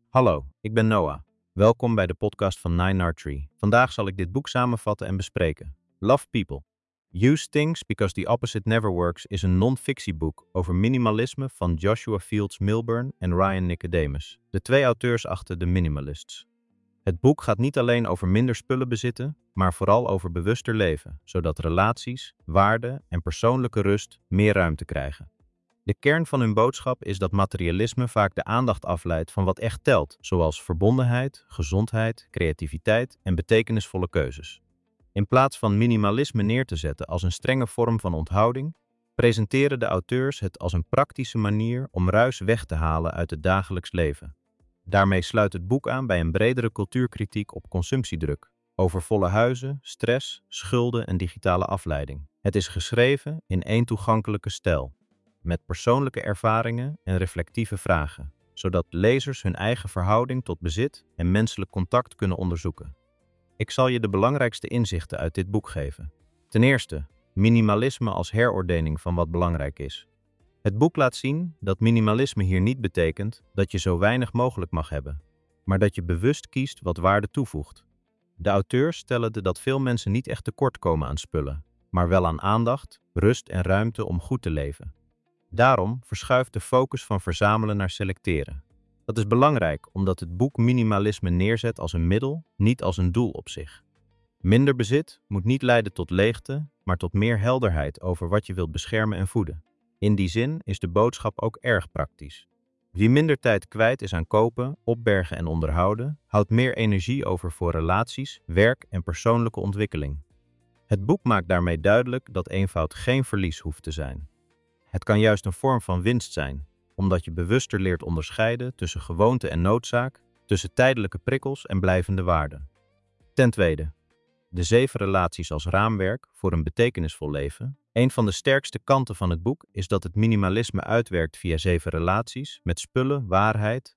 Hallo, ik ben Noah. Welkom bij de podcast van Nine Archery. Vandaag zal ik dit boek samenvatten en bespreken. Love People. Use Things Because the Opposite Never Works is een non-fictieboek over minimalisme van Joshua Fields Millburn en Ryan Nicodemus, de twee auteurs achter The Minimalists. Het boek gaat niet alleen over minder spullen bezitten, maar vooral over bewuster leven, zodat relaties, waarden en persoonlijke rust meer ruimte krijgen. De kern van hun boodschap is dat materialisme vaak de aandacht afleidt van wat echt telt, zoals verbondenheid, gezondheid, creativiteit en betekenisvolle keuzes. In plaats van minimalisme neer te zetten als een strenge vorm van onthouding, presenteren de auteurs het als een praktische manier om ruis weg te halen uit het dagelijks leven. Daarmee sluit het boek aan bij een bredere cultuurkritiek op consumptiedruk, overvolle huizen, stress, schulden en digitale afleiding. Het is geschreven in één toegankelijke stijl, met persoonlijke ervaringen en reflectieve vragen, zodat lezers hun eigen verhouding tot bezit en menselijk contact kunnen onderzoeken. Ik zal je de belangrijkste inzichten uit dit boek geven. Ten eerste, minimalisme als herordening van wat belangrijk is. Het boek laat zien dat minimalisme hier niet betekent dat je zo weinig mogelijk mag hebben, maar dat je bewust kiest wat waarde toevoegt. De auteurs stellen dat veel mensen niet echt tekort komen aan spullen, maar wel aan aandacht, rust en ruimte om goed te leven. Daarom verschuift de focus van verzamelen naar selecteren. Dat is belangrijk omdat het boek minimalisme neerzet als een middel, niet als een doel op zich. Minder bezit moet niet leiden tot leegte, maar tot meer helderheid over wat je wilt beschermen en voeden. In die zin is de boodschap ook erg praktisch. Wie minder tijd kwijt is aan kopen, opbergen en onderhouden, houdt meer energie over voor relaties, werk en persoonlijke ontwikkeling. Het boek maakt daarmee duidelijk dat eenvoud geen verlies hoeft te zijn. Het kan juist een vorm van winst zijn, omdat je bewuster leert onderscheiden tussen gewoonte en noodzaak, tussen tijdelijke prikkels en blijvende waarden. Ten tweede, de 7 relaties als raamwerk voor een betekenisvol leven. Een van de sterkste kanten van het boek is dat het minimalisme uitwerkt via 7 relaties met spullen, waarheid,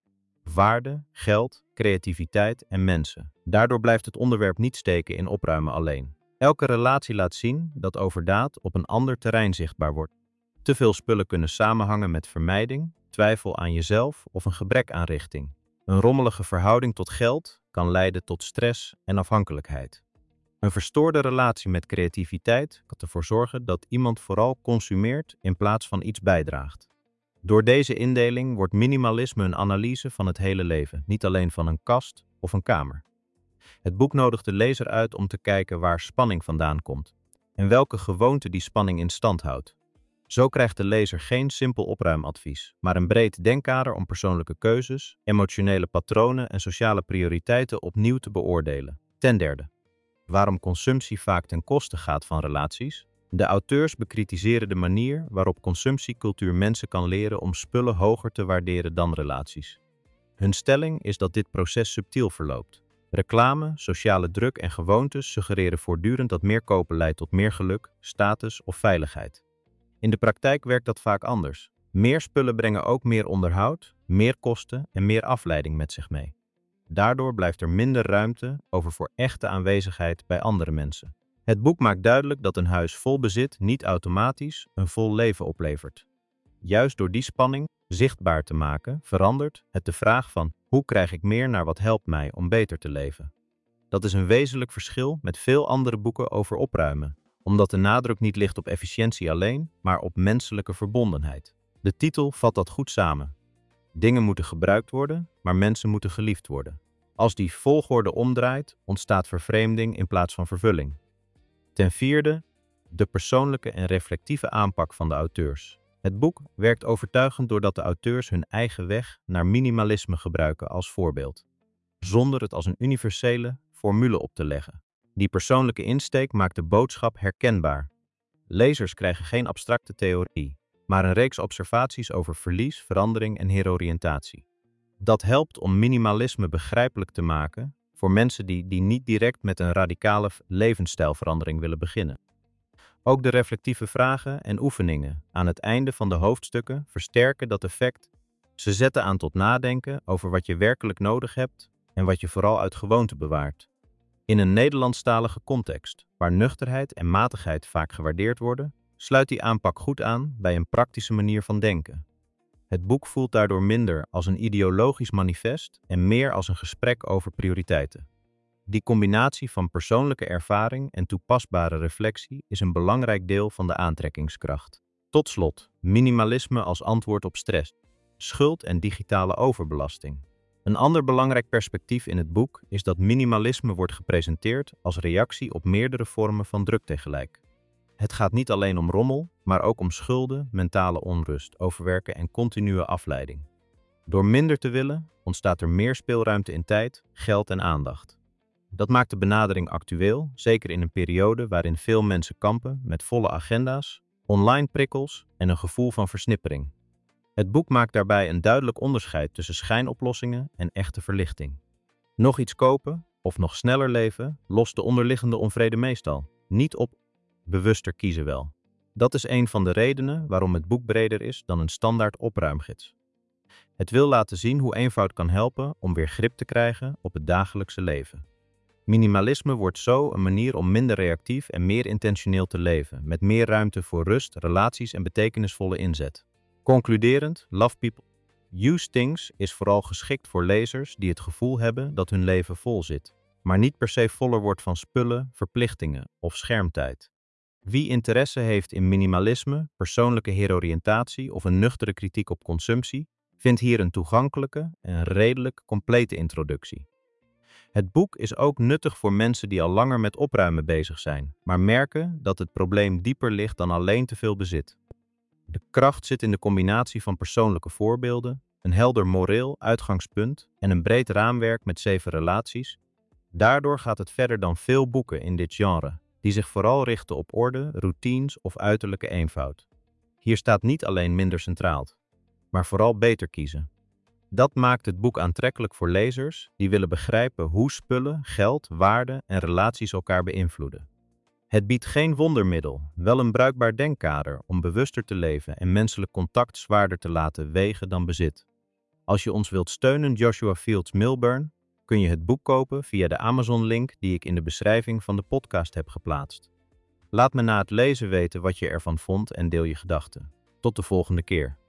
waarde, geld, creativiteit en mensen. Daardoor blijft het onderwerp niet steken in opruimen alleen. Elke relatie laat zien dat overdaad op een ander terrein zichtbaar wordt. Te veel spullen kunnen samenhangen met vermijding, twijfel aan jezelf of een gebrek aan richting. Een rommelige verhouding tot geld kan leiden tot stress en afhankelijkheid. Een verstoorde relatie met creativiteit kan ervoor zorgen dat iemand vooral consumeert in plaats van iets bijdraagt. Door deze indeling wordt minimalisme een analyse van het hele leven, niet alleen van een kast of een kamer. Het boek nodigt de lezer uit om te kijken waar spanning vandaan komt en welke gewoonte die spanning in stand houdt. Zo krijgt de lezer geen simpel opruimadvies, maar een breed denkkader om persoonlijke keuzes, emotionele patronen en sociale prioriteiten opnieuw te beoordelen. Ten derde, waarom consumptie vaak ten koste gaat van relaties. De auteurs bekritiseren de manier waarop consumptiecultuur mensen kan leren om spullen hoger te waarderen dan relaties. Hun stelling is dat dit proces subtiel verloopt. Reclame, sociale druk en gewoontes suggereren voortdurend dat meer kopen leidt tot meer geluk, status of veiligheid. In de praktijk werkt dat vaak anders. Meer spullen brengen ook meer onderhoud, meer kosten en meer afleiding met zich mee. Daardoor blijft er minder ruimte over voor echte aanwezigheid bij andere mensen. Het boek maakt duidelijk dat een huis vol bezit niet automatisch een vol leven oplevert. Juist door die spanning zichtbaar te maken, verandert het de vraag van hoe krijg ik meer naar wat helpt mij om beter te leven. Dat is een wezenlijk verschil met veel andere boeken over opruimen, omdat de nadruk niet ligt op efficiëntie alleen, maar op menselijke verbondenheid. De titel vat dat goed samen. Dingen moeten gebruikt worden, maar mensen moeten geliefd worden. Als die volgorde omdraait, ontstaat vervreemding in plaats van vervulling. Ten vierde, de persoonlijke en reflectieve aanpak van de auteurs. Het boek werkt overtuigend doordat de auteurs hun eigen weg naar minimalisme gebruiken als voorbeeld, zonder het als een universele formule op te leggen. Die persoonlijke insteek maakt de boodschap herkenbaar. Lezers krijgen geen abstracte theorie, maar een reeks observaties over verlies, verandering en heroriëntatie. Dat helpt om minimalisme begrijpelijk te maken voor mensen die niet direct met een radicale levensstijlverandering willen beginnen. Ook de reflectieve vragen en oefeningen aan het einde van de hoofdstukken versterken dat effect. Ze zetten aan tot nadenken over wat je werkelijk nodig hebt en wat je vooral uit gewoonte bewaart. In een Nederlandstalige context, waar nuchterheid en matigheid vaak gewaardeerd worden, sluit die aanpak goed aan bij een praktische manier van denken. Het boek voelt daardoor minder als een ideologisch manifest en meer als een gesprek over prioriteiten. Die combinatie van persoonlijke ervaring en toepasbare reflectie is een belangrijk deel van de aantrekkingskracht. Tot slot, minimalisme als antwoord op stress, schuld en digitale overbelasting. Een ander belangrijk perspectief in het boek is dat minimalisme wordt gepresenteerd als reactie op meerdere vormen van druk tegelijk. Het gaat niet alleen om rommel, maar ook om schulden, mentale onrust, overwerken en continue afleiding. Door minder te willen, ontstaat er meer speelruimte in tijd, geld en aandacht. Dat maakt de benadering actueel, zeker in een periode waarin veel mensen kampen met volle agenda's, online prikkels en een gevoel van versnippering. Het boek maakt daarbij een duidelijk onderscheid tussen schijnoplossingen en echte verlichting. Nog iets kopen of nog sneller leven lost de onderliggende onvrede meestal niet op. Bewuster kiezen wel. Dat is een van de redenen waarom het boek breder is dan een standaard opruimgids. Het wil laten zien hoe eenvoud kan helpen om weer grip te krijgen op het dagelijkse leven. Minimalisme wordt zo een manier om minder reactief en meer intentioneel te leven, met meer ruimte voor rust, relaties en betekenisvolle inzet. Concluderend, Love People, Use Things is vooral geschikt voor lezers die het gevoel hebben dat hun leven vol zit, maar niet per se voller wordt van spullen, verplichtingen of schermtijd. Wie interesse heeft in minimalisme, persoonlijke heroriëntatie of een nuchtere kritiek op consumptie, vindt hier een toegankelijke en redelijk complete introductie. Het boek is ook nuttig voor mensen die al langer met opruimen bezig zijn, maar merken dat het probleem dieper ligt dan alleen te veel bezit. De kracht zit in de combinatie van persoonlijke voorbeelden, een helder moreel uitgangspunt en een breed raamwerk met 7 relaties. Daardoor gaat het verder dan veel boeken in dit genre, die zich vooral richten op orde, routines of uiterlijke eenvoud. Hier staat niet alleen minder centraal, maar vooral beter kiezen. Dat maakt het boek aantrekkelijk voor lezers die willen begrijpen hoe spullen, geld, waarden en relaties elkaar beïnvloeden. Het biedt geen wondermiddel, wel een bruikbaar denkkader om bewuster te leven en menselijk contact zwaarder te laten wegen dan bezit. Als je ons wilt steunen, Joshua Fields Millburn, kun je het boek kopen via de Amazon-link die ik in de beschrijving van de podcast heb geplaatst. Laat me na het lezen weten wat je ervan vond en deel je gedachten. Tot de volgende keer.